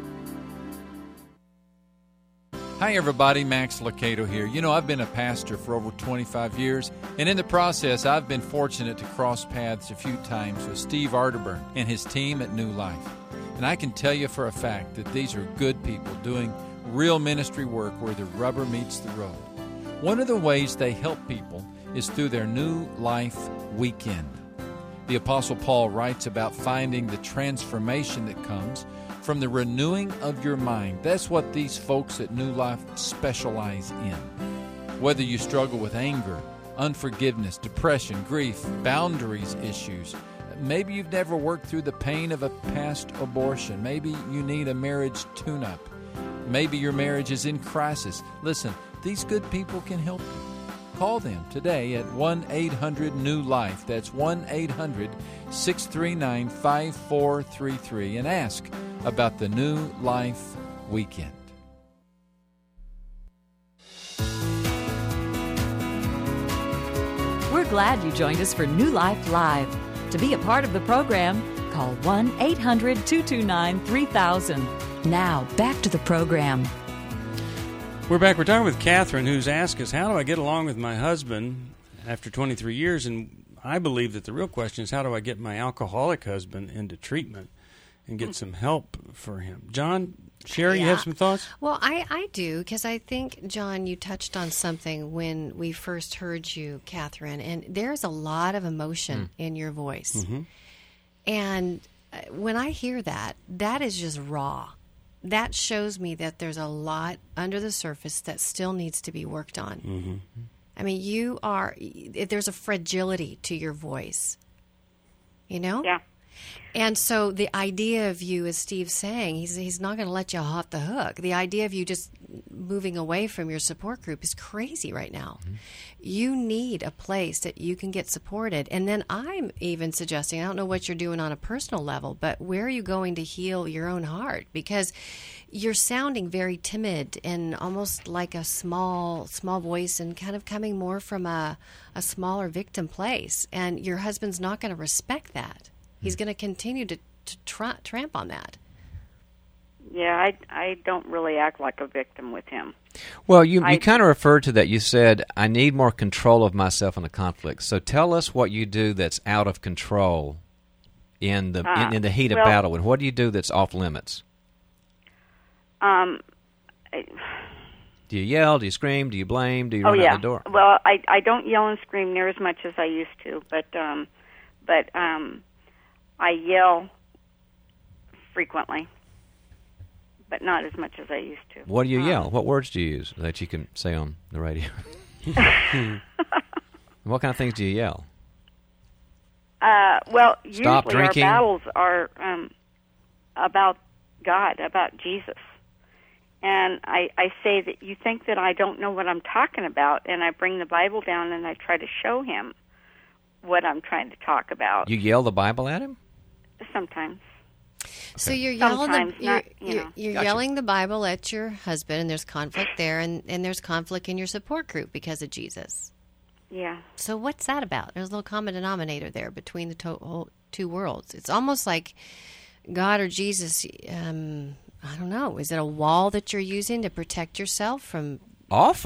Hi, everybody. Max Locato here. You know, I've been a pastor for over twenty-five years, and in the process, I've been fortunate to cross paths a few times with Steve Arterburn and his team at New Life. And I can tell you for a fact that these are good people doing real ministry work where the rubber meets the road. One of the ways they help people is through their New Life Weekend. The Apostle Paul writes about finding the transformation that comes from the renewing of your mind. That's what these folks at New Life specialize in. Whether you struggle with anger, unforgiveness, depression, grief, boundaries issues, maybe you've never worked through the pain of a past abortion, maybe you need a marriage tune-up, maybe your marriage is in crisis. Listen, these good people can help you. Call them today at one eight hundred New Life. That's one eight hundred six three nine five four three three and ask about the New Life Weekend.
We're glad you joined us for New Life Live. To be a part of the program, call one eight hundred two two nine three thousand. Now, back to the program.
We're back. We're talking with Catherine, who's asked us, how do I get along with my husband after twenty-three years? And I believe that the real question is, how do I get my alcoholic husband into treatment and get some help for him? John, Sherry,
Yeah.
you have some thoughts?
Well, I, I do, because I think, John, you touched on something when we first heard you, Catherine, and there's a lot of emotion
Mm.
in your voice.
Mm-hmm.
And uh, when I hear that, that is just raw. That shows me that there's a lot under the surface that still needs to be worked on.
Mm-hmm.
I mean, you are, there's a fragility to your voice, you know?
Yeah.
And so the idea of you, as Steve's saying, he's he's not going to let you off the hook. The idea of you just moving away from your support group is crazy right now. Mm-hmm. You need a place that you can get supported. And then I'm even suggesting, I don't know what you're doing on a personal level, but where are you going to heal your own heart? Because you're sounding very timid and almost like a small small voice and kind of coming more from a, a smaller victim place. And your husband's not going to respect that. He's going to continue to, to tra- tramp on that.
Yeah, I, I don't really act like a victim with him.
Well, you
I-
you kind of referred to that. You said, I need more control of myself in a conflict. So tell us what you do that's out of control in the
Uh,
in, in the heat of
well-
battle. And what do you do that's off limits?
Um, I,
Do you yell? Do you scream? Do you blame? Do you
oh
run
yeah.
out the door?
Well, I I don't yell and scream near as much as I used to, but um, but um, I yell frequently, but not as much as I used to.
What do you
Um,
yell? What words do you use that you can say on the radio? What kind of things do you yell?
Uh, well,
Stop
usually
drinking.
our battles are um, about God, about Jesus. And I, I say that you think that I don't know what I'm talking about, and I bring the Bible down and I try to show him what I'm trying to talk about.
You yell the Bible at him?
Sometimes.
So you're yelling,
Sometimes,
the, you're,
not, you
you're,
know.
you're
Gotcha.
yelling the Bible at your husband, and there's conflict there, and, and there's conflict in your support group because of Jesus.
Yeah.
So what's that about? There's a little common denominator there between the to- whole, two worlds. It's almost like God or Jesus, um, I don't know, is it a wall that you're using to protect yourself from...
Often.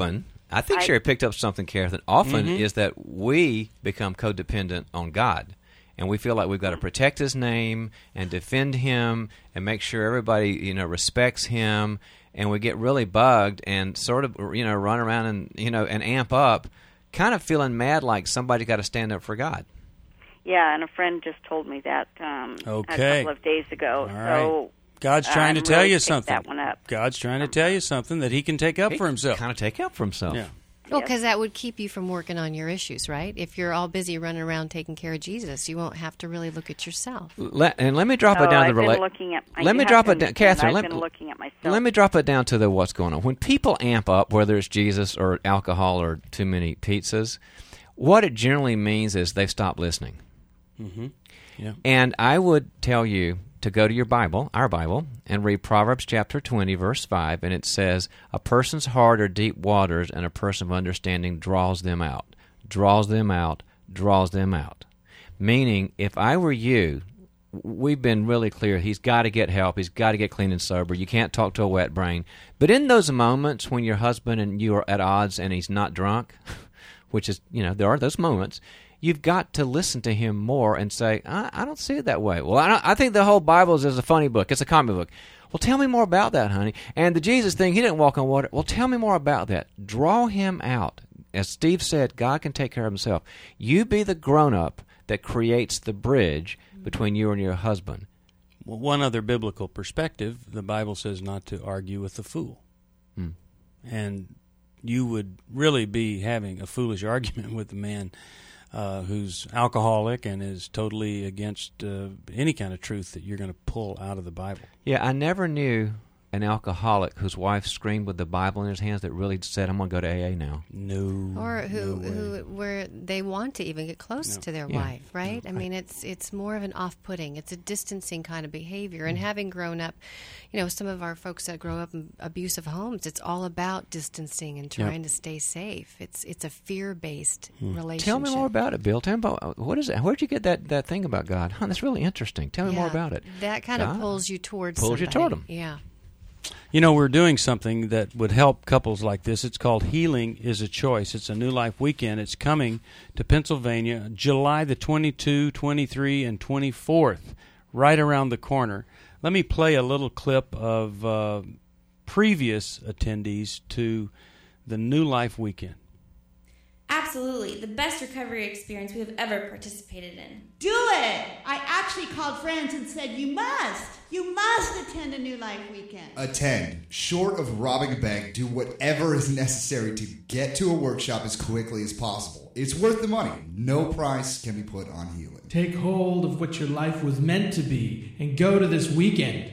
I think
I-
Sherry picked up something, Catherine. Often
Mhm.
is that we become codependent on God. And we feel like we've got to protect His name and defend Him and make sure everybody, you know, respects Him. And we get really bugged and sort of, you know, run around and, you know, and amp up, kind of feeling mad like somebody got to stand up for God.
Yeah, and a friend just told me that um,
Okay.
a couple of days ago.
All
so
right. God's trying to
I'm
tell
really
you
picked
something.
That one up.
God's trying to tell you something that He can take up for Himself.
Kind of take up for Himself.
Yeah.
Well, because that would keep you from working on your issues, right? If you're all busy running around taking care of Jesus, you won't have to really look at yourself.
Let, and let me drop
So
it down
I've
to the
been
rela-
looking at- I
Let me
have
drop
been-
it down,
and
Catherine.
I've
Let,
been looking at myself.
let me drop it down to the what's going on. When people amp up, whether it's Jesus or alcohol or too many pizzas, what it generally means is they've stopped listening.
Mm-hmm. Yeah.
And I would tell you to go to your Bible, our Bible, and read Proverbs chapter twenty, verse five, and it says, "A person's heart are deep waters, and a person of understanding draws them out." Draws them out, draws them out. Meaning, if I were you, we've been really clear, he's got to get help, he's got to get clean and sober, you can't talk to a wet brain. But in those moments when your husband and you are at odds and he's not drunk, which is, you know, there are those moments, you've got to listen to him more and say, I, I don't see it that way. Well, I, don't, I think the whole Bible is a funny book. It's a comic book. Well, tell me more about that, honey. And the Jesus thing, he didn't walk on water. Well, tell me more about that. Draw him out. As Steve said, God can take care of himself. You be the grown-up that creates the bridge between you and your husband.
Well, one other biblical perspective, the Bible says not to argue with the fool.
Hmm.
And you would really be having a foolish argument with a man uh, who's alcoholic and is totally against uh, any kind of truth that you're going to pull out of the Bible.
Yeah, I never knew an alcoholic whose wife screamed with the Bible in his hands that really said, I'm going to go to A A now.
No.
Or who, who where they want to even get close
No.
to their
Yeah.
wife, right? I mean, it's it's more of an off-putting. It's a distancing kind of behavior. And having grown up, you know, some of our folks that grow up in abusive homes, it's all about distancing and
Yep.
trying to stay safe. It's it's a fear-based relationship.
Tell me more about it, Bill. Tell me about, what is it? Where'd you get that, that thing about God? Huh, that's really interesting. Tell me more
Yeah,
about it.
That kind of
God
pulls you towards
pulls you
somebody.
toward him.
Yeah.
You know, we're doing something that would help couples like this. It's called Healing is a Choice. It's a New Life weekend. It's coming to Pennsylvania July the twenty-second, twenty-third, and twenty-fourth, right around the corner. Let me play a little clip of uh, previous attendees to the New Life weekend.
Absolutely, the best recovery experience we have ever participated in.
Do it! I actually called friends and said, you must, you must attend a New Life weekend.
Attend. Short of robbing a bank, do whatever is necessary to get to a workshop as quickly as possible. It's worth the money. No price can be put on healing.
Take hold of what your life was meant to be and go to this weekend.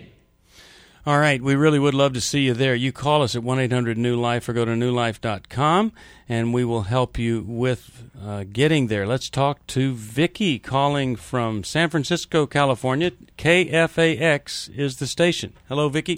All right, we really would love to see you there. You call us at one eight hundred new life or go to new life dot com, and we will help you with uh, getting there. Let's talk to Vicki calling from San Francisco, California. K F A X is the station. Hello, Vicki.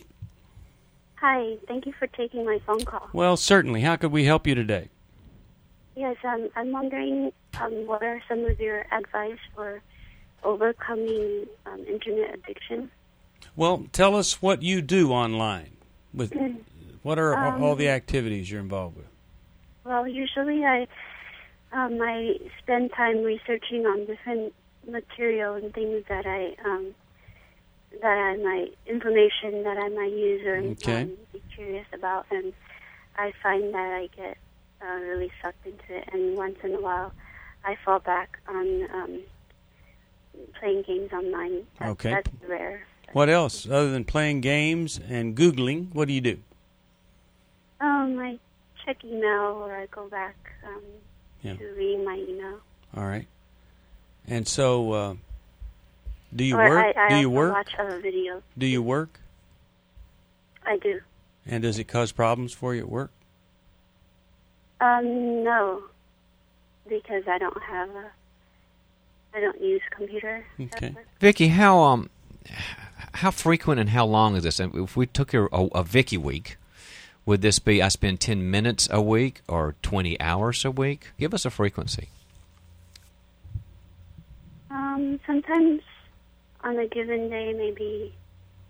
Hi, thank you for taking my phone call.
Well, certainly. How could we help you today?
Yes, um, I'm wondering um, what are some of your advice for overcoming um, internet addiction?
Well, tell us what you do online. With what are
Um,
all the activities you're involved with?
Well, usually I um, I spend time researching on different material and things that I um, that I might information that I might use or
Okay.
um, be curious about, and I find that I get uh, really sucked into it. And once in a while, I fall back on um, playing games online. That,
Okay.
that's rare.
What else other than playing games and Googling? What do you do?
Um, I check email or I go back um,
Yeah.
to read my email.
All right. And so, uh, do you
or
work?
I, I
do you
also
work?
watch other videos.
Do you work?
I do.
And does it cause problems for you at work?
Um, no, because I don't have a. I don't use computer.
Okay.
Vicki, how um, how frequent and how long is this? And if we took a, a, a Vicki week, would this be I spend ten minutes a week or twenty hours a week? Give us a frequency.
Um, sometimes on a given day, maybe.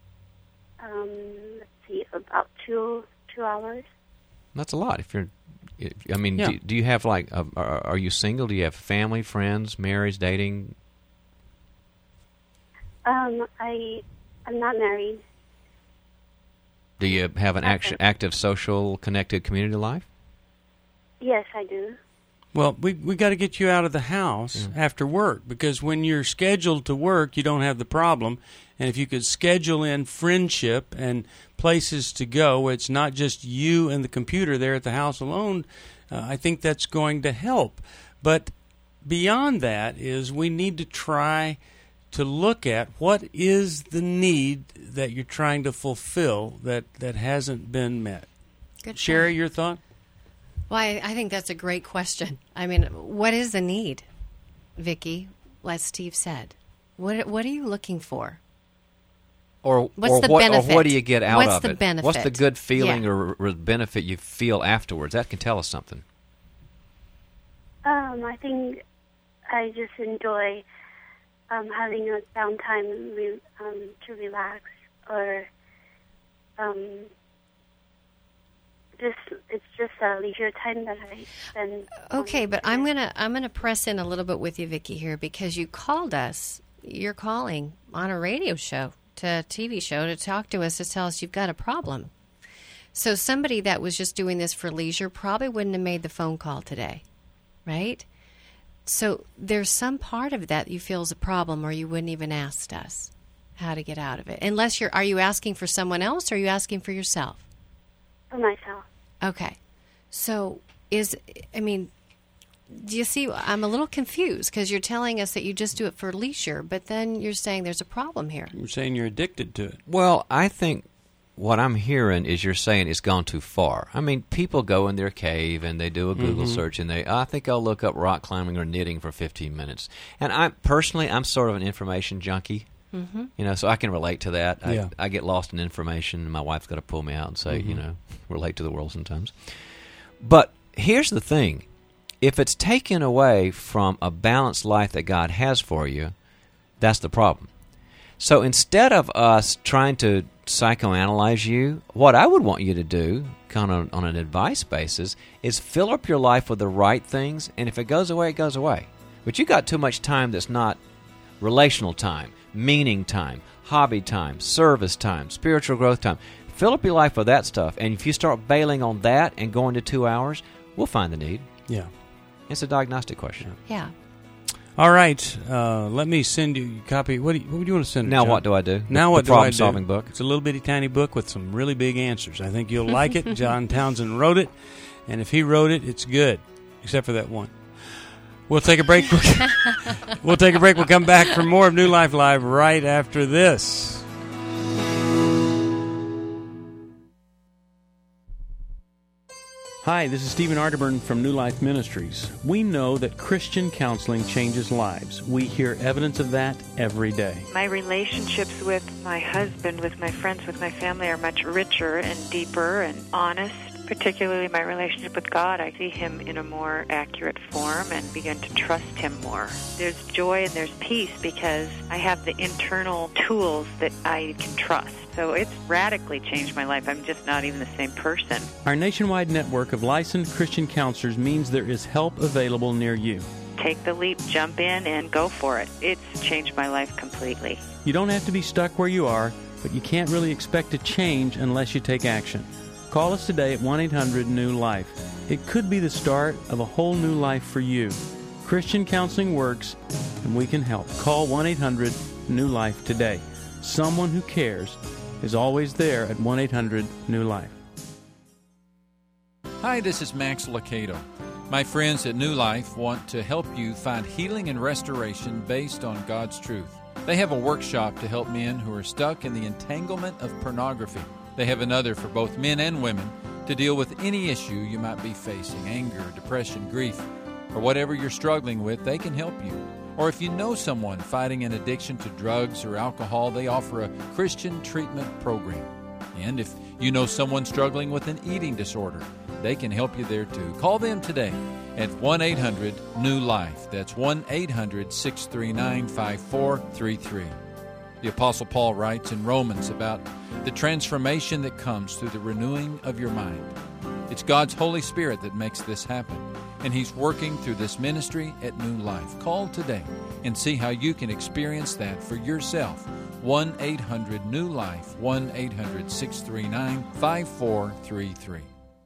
Um, let's see, about two two hours.
That's a lot. If you're I mean,
Yeah.
do, do you have like, a, are, are you single? Do you have family, friends, marriage, dating?
Um, I, I'm not married.
Do you have an act- active social, connected community life?
Yes, I do.
Well, we we got to get you out of the house after work, because when you're scheduled to work, you don't have the problem. And if you could schedule in friendship and places to go, it's not just you and the computer there at the house alone. Uh, I think that's going to help. But beyond that is we need to try to look at what is the need that you're trying to fulfill that, that hasn't been met.
Good
Sherry,
point.
your thought?
Well, I, I think that's a great question. I mean, what is the need, Vicki? As Steve said, what what are you looking for?
Or,
What's
or
the
what,
benefit?
Or what do you get out
What's
of
the
it?
benefit?
What's the good feeling
Yeah.
or, or benefit you feel afterwards? That can tell us something.
Um, I think I just enjoy um, having a downtime and re- um, to relax, or um, just it's just a leisure time that I spend.
Okay, but I'm gonna I'm gonna press in a little bit with you, Vicki, here, because you called us. You're calling on a radio show to a T V show to talk to us to tell us you've got a problem. So somebody that was just doing this for leisure probably wouldn't have made the phone call today, right? So there's some part of that you feel is a problem, or you wouldn't even ask us how to get out of it. Unless you're, are you asking for someone else, or are you asking for yourself?
For myself.
Okay. So is, I mean, do you see, I'm a little confused because you're telling us that you just do it for leisure, but then you're saying there's a problem here.
You're saying you're addicted to it.
Well, I think what I'm hearing is you're saying it's gone too far. I mean, people go in their cave and they do a Google
Mhm.
search and they, I think I'll look up rock climbing or knitting for fifteen minutes. And I personally, I'm sort of an information junkie.
Mm-hmm.
You know, so I can relate to that. I,
Yeah.
I get lost in information, and my wife's got to pull me out and say,
Mhm.
you know, relate to the world sometimes. But here's the thing. If it's taken away from a balanced life that God has for you, that's the problem. So instead of us trying to psychoanalyze you, what I would want you to do, kind of on an advice basis, is fill up your life with the right things, and if it goes away, it goes away. But you got too much time that's not relational time, meaning time, hobby time, service time, spiritual growth time. Fill up your life with that stuff, and if you start bailing on that and going to two hours, we'll find the need.
Yeah.
It's a diagnostic question.
Yeah.
All right. Uh, let me send you a copy. What do you, what do you want to send?
Now
John?
what do I do?
Now
The-
what
the
do I do?
problem-solving book.
It's a little bitty tiny book with some really big answers. I think you'll like it. John Townsend wrote it, and if he wrote it, it's good, except for that one. We'll take a break. We'll take a break. We'll come back for more of New Life Live right after this. Hi, this is Stephen Arterburn from New Life Ministries. We know that Christian counseling changes lives. We hear evidence of that every day.
My relationships with my husband, with my friends, with my family are much richer and deeper and honest. Particularly my relationship with God, I see Him in a more accurate form and begin to trust Him more. There's joy and there's peace because I have the internal tools that I can trust. So it's radically changed my life. I'm just not even the same person.
Our nationwide network of licensed Christian counselors means there is help available near you.
Take the leap, jump in, and go for it. It's changed my life completely.
You don't have to be stuck where you are, but you can't really expect to change unless you take action. Call us today at one eight hundred new life. It could be the start of a whole new life for you. Christian counseling works, and we can help. Call one eight hundred new life today. Someone who cares is always there at one eight hundred new life.
Hi, this is Max Lucado. My friends at New Life want to help you find healing and restoration based on God's truth. They have a workshop to help men who are stuck in the entanglement of pornography. They have another for both men and women to deal with any issue you might be facing, anger, depression, grief, or whatever you're struggling with. They can help you. Or if you know someone fighting an addiction to drugs or alcohol, they offer a Christian treatment program. And if you know someone struggling with an eating disorder, they can help you there too. Call them today at one eight hundred new life. That's one eight hundred six three nine five four three three. The Apostle Paul writes in Romans about the transformation that comes through the renewing of your mind. It's God's Holy Spirit that makes this happen, and He's working through this ministry at New Life. Call today and see how you can experience that for yourself. one eight hundred new life, one eight hundred six three nine five four three three.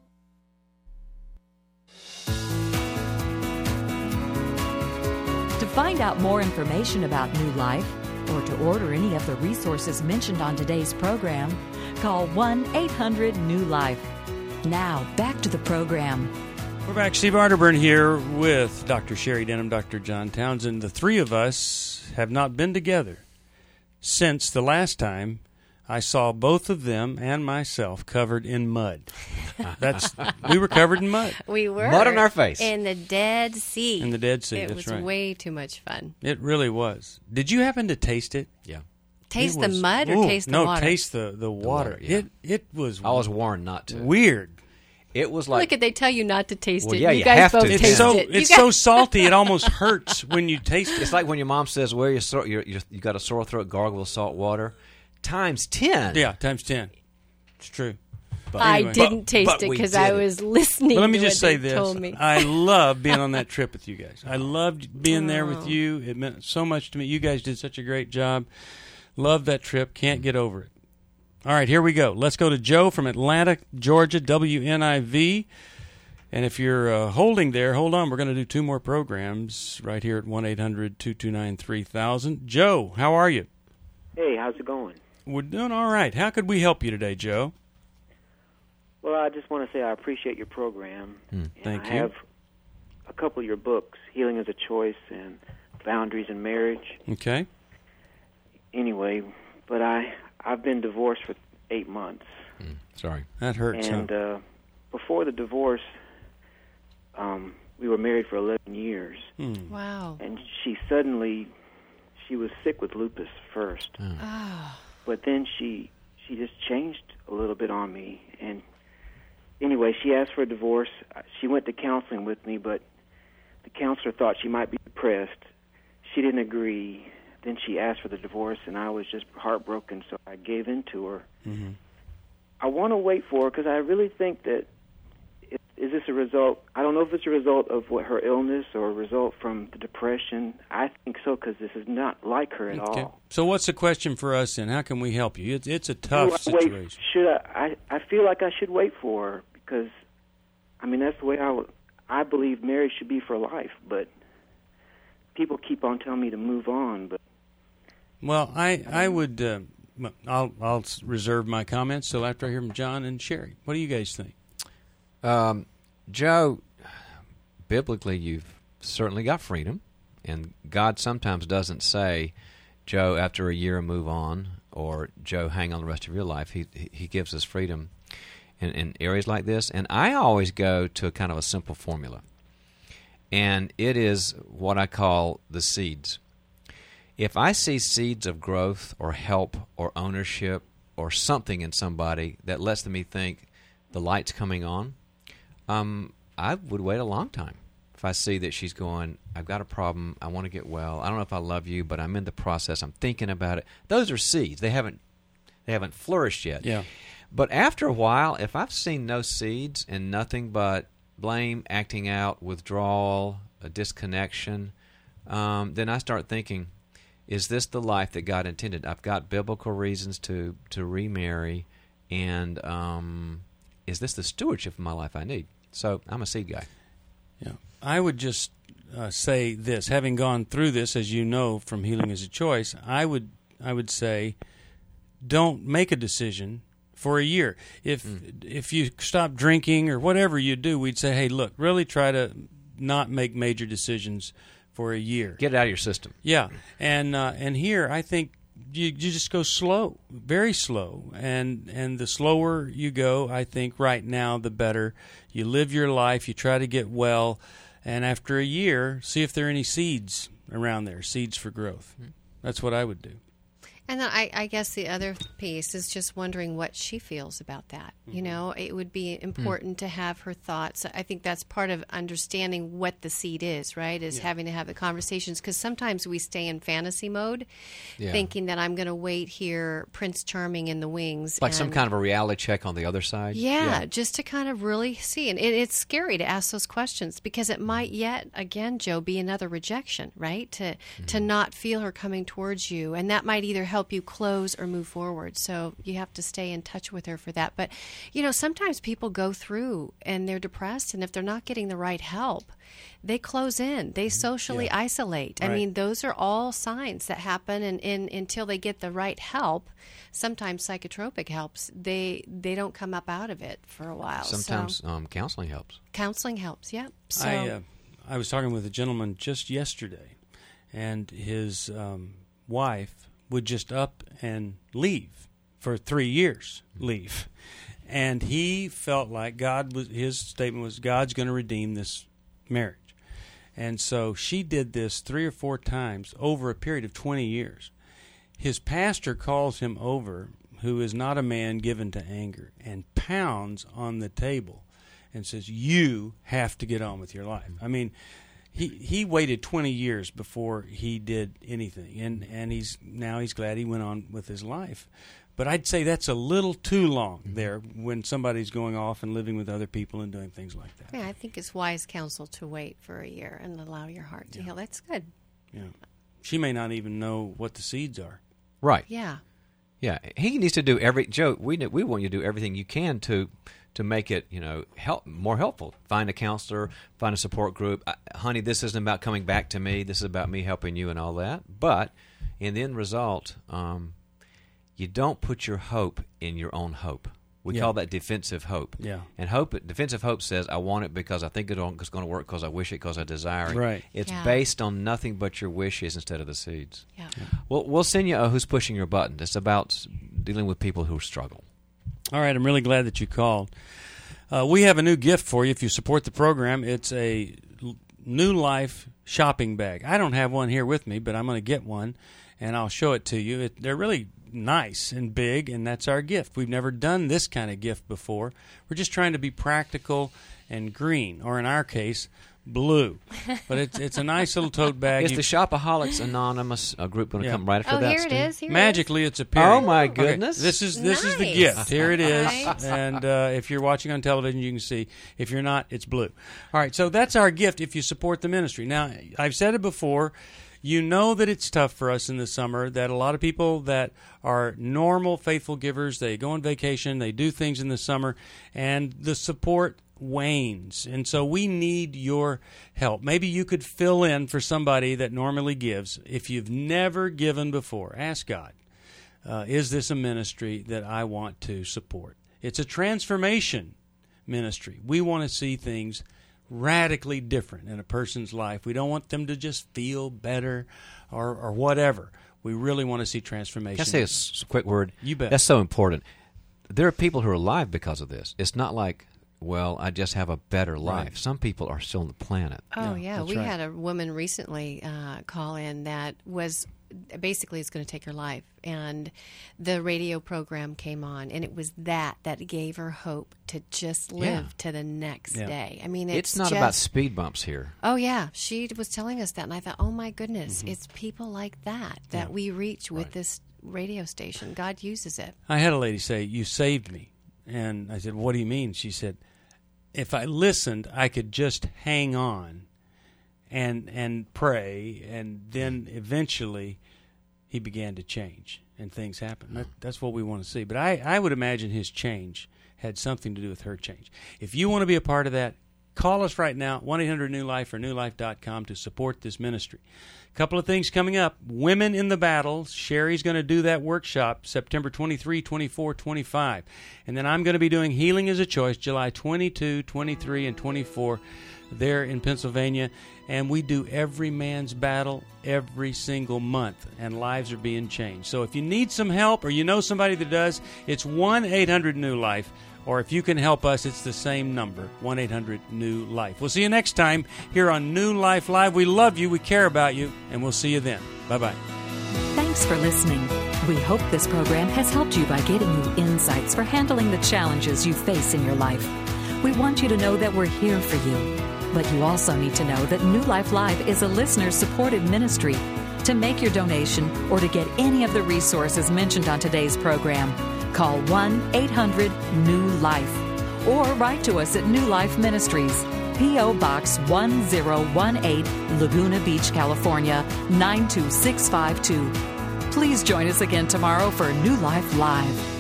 To find out more information about New Life or to order any of the resources mentioned on today's program, call one eight hundred new life. Now, back to the program.
We're back. Steve Arterburn here with Doctor Sherry Denham, Doctor John Townsend. The three of us have not been together since the last time I saw both of them and myself covered in mud. That's we were covered in mud.
We were.
Mud on our face.
In the Dead Sea.
In the Dead Sea,
it
that's
was
right.
way too much fun.
It really was. Did you happen to taste it?
Yeah.
Taste
It
the
was-
mud or
ooh,
taste the
no,
water?
No, taste the, the water.
water, yeah.
It it was
I was warned not to.
weird.
It was like...
Look at they tell you not to taste
Well,
it.
yeah,
you
you
guys
have
both
to.
taste
It's so
it. You
it's
guys-
so salty it almost hurts when you taste it.
It's like when your mom says, "Where your sore, you're, you're, you got a sore throat, gargle with salt water," times ten.
Yeah, times ten. It's true.
But
I
anyway.
didn't
But-
taste
but
it
we
because
did
I
it.
was listening
But let me
to
just
what
say
they
this.
told me.
I loved being on that trip with you guys. I loved being there with
Oh.
you. It meant so much to me. You guys did such a great job. Loved that trip. Can't get over it. All right, here we go. Let's go to Joe from Atlanta, Georgia, W N I V. And if you're uh, holding there, hold on. We're going to do two more programs right here at one eight hundred two two nine three thousand. Joe, how are you?
Hey, how's it going?
We're doing all right. How could we help you today, Joe?
Well, I just want to say I appreciate your program.
Hmm, thank
I
you.
have a couple of your books, Healing is a Choice and Boundaries in Marriage.
Okay.
Anyway, but I, I've been divorced for eight months.
Sorry.
That hurts, huh?
And uh, before the divorce, um, we were married for eleven years.
Hmm.
Wow.
And she suddenly, she was sick with lupus first.
Oh.
But then she she just changed a little bit on me. And anyway, she asked for a divorce. She went to counseling with me, but the counselor thought she might be depressed. She didn't agree. Then she asked for the divorce, and I was just heartbroken, so I gave in to her.
Mm-hmm.
I want to wait for her because I really think that is, is this a result? I don't know if it's a result of what her illness or a result from the depression. I think so because this is not like her at
Okay.
all.
So what's the question for us, then? How can we help you? It's, it's a
Do
tough
I
situation.
Wait, should I, I? I feel like I should wait for her because, I mean, that's the way I. would- I believe marriage should be for life, but people keep on telling me to move on. But
Well, I I would uh, I'll I'll s- reserve my comments till after I hear from John and Sherry. What do you guys think?
Um, Joe, biblically, you've certainly got freedom, and God sometimes doesn't say, "Joe, after a year, move on," or "Joe, hang on the rest of your life." He he, he gives us freedom in, in areas like this, and I always go to a kind of a simple formula, and it is what I call the seeds. If I see seeds of growth or help or ownership or something in somebody that lets me think the light's coming on, um, I would wait a long time. If I see that she's going, I've got a problem, I want to get well, I don't know if I love you, but I'm in the process, I'm thinking about it. Those are seeds. They haven't they haven't flourished yet.
Yeah.
But after a while, if I've seen no seeds and nothing but blame, acting out, withdrawal, a disconnection, um, then I start thinking, is this the life that God intended? I've got biblical reasons to, to remarry, and um, is this the stewardship of my life I need? So I'm a seed guy.
Yeah, I would just uh, say this: having gone through this, as you know, from Healing is a Choice, I would I would say, don't make a decision for a year. If mm. if you stop drinking or whatever you do, we'd say, hey, look, really try to not make major decisions for a year.
Get it out of your system.
Yeah, and uh, and here I think you you just go slow, very slow, and and the slower you go, I think right now the better. You live your life, you try to get well, and after a year, see if there are any seeds around there, seeds for growth. That's what I would do.
And then I, I guess the other piece is just wondering what she feels about that. Mm-hmm. You know, it would be important mm. to have her thoughts. I think that's part of understanding what the seed is, right, is yeah. having to have the conversations. Because sometimes we stay in fantasy mode, yeah. thinking that I'm going to wait here, Prince Charming in the wings.
Like
and,
some kind of a reality check on the other side?
Yeah, yeah. just to kind of really see. And it, it's scary to ask those questions because it might yet, again, Joe, be another rejection, right, to, mm-hmm. to not feel her coming towards you. And that might either help you close or move forward. So you have to stay in touch with her for that. But, you know, sometimes people go through and they're depressed, and if they're not getting the right help, they close in. They socially yeah. isolate. Right. I mean, those are all signs that happen, and, and until they get the right help, sometimes psychotropic helps, they they don't come up out of it for a while.
Sometimes
so,
um, counseling helps.
Counseling helps, yeah. So,
I, uh, I was talking with a gentleman just yesterday, and his um, wife would just up and leave for three years, leave. And he felt like God was, his statement was, God's going to redeem this marriage. And so she did this three or four times over a period of twenty years. His pastor calls him over, who is not a man given to anger, and pounds on the table and says, you have to get on with your life. I mean, He he waited twenty years before he did anything, and, and he's now he's glad he went on with his life. But I'd say that's a little too long there when somebody's going off and living with other people and doing things like that.
Yeah, I think it's wise counsel to wait for a year and allow your heart to yeah. heal. That's good.
Yeah, she may not even know what the seeds are.
Right.
Yeah.
Yeah, he needs to do every Joe. We we want you to do everything you can to. to make it, you know, help more helpful. Find a counselor, find a support group. Uh, honey, this isn't about coming back to me. This is about me helping you and all that. But in the end result, um, you don't put your hope in your own hope. We yeah. call that defensive hope.
Yeah.
And hope, defensive hope says, I want it because I think it's going to work, because I wish it, because I desire it.
Right.
It's
yeah.
based on nothing but your wishes instead of the seeds.
Yeah.
yeah. Well, we'll send you a Who's Pushing Your Button. It's about dealing with people who struggle.
All right, I'm really glad that you called. Uh, we have a new gift for you if you support the program. It's a New Life shopping bag. I don't have one here with me, but I'm going to get one, and I'll show it to you. It, they're really nice and big, and that's our gift. We've never done this kind of gift before. We're just trying to be practical and green, or in our case, blue. But it's it's a nice little tote bag.
Is the Shopaholics Anonymous uh, group going to
yeah.
come right after
oh,
that?
here it is. Here
Magically,
it is.
it's appearing.
Oh my goodness!
Okay. This is this
nice.
is the gift. Here it is.
Right.
And uh, if you're watching on television, you can see. If you're not, it's blue. All right. So that's our gift if you support the ministry. Now, I've said it before. You know that it's tough for us in the summer, that a lot of people that are normal, faithful givers, they go on vacation, they do things in the summer, and the support wanes. And so we need your help. Maybe you could fill in for somebody that normally gives. If you've never given before, ask God, uh, is this a ministry that I want to support? It's a transformation ministry. We want to see things radically different in a person's life. We don't want them to just feel better or, or whatever. We really want to see transformation.
Can I say a s- quick word?
You bet.
That's so important. There are people who are alive because of this. It's not like, well, I just have a better life.
Right.
Some people are still on the planet.
Oh, yeah.
yeah
we
right.
had a woman recently uh, call in that was basically is going to take her life. And the radio program came on, and it was that that gave her hope to just live
Yeah.
to the next
Yeah.
day. I mean, it's,
It's not
just,
about speed bumps here.
Oh, yeah. She was telling us that, and I thought, oh, my goodness,
Mm-hmm.
it's people like that that
Yeah.
we reach with
Right.
this radio station. God uses it.
I had a lady say, you saved me. And I said, what do you mean? She said, if I listened, I could just hang on and and pray, and then eventually he began to change, and things happened. That, that's what we want to see. But I, I would imagine his change had something to do with her change. If you want to be a part of that, call us right now, one eight hundred new life or new life dot com to support this ministry. A couple of things coming up. Women in the Battle. Sherry's going to do that workshop September twenty-third, twenty-fourth, twenty-fifth. And then I'm going to be doing Healing is a Choice July twenty-second, twenty-third, and twenty-fourth there in Pennsylvania. And we do Every Man's Battle every single month, and lives are being changed. So if you need some help or you know somebody that does, it's one eight hundred new life. Or if you can help us, it's the same number, one eight hundred new life. We'll see you next time here on New Life Live. We love you, we care about you, and we'll see you then. Bye-bye.
Thanks for listening. We hope this program has helped you by getting you insights for handling the challenges you face in your life. We want you to know that we're here for you. But you also need to know that New Life Live is a listener-supported ministry. To make your donation or to get any of the resources mentioned on today's program, call one eight hundred new life or write to us at New Life Ministries, P O. Box one zero one eight, Laguna Beach, California, nine two six five two. Please join us again tomorrow for New Life Live.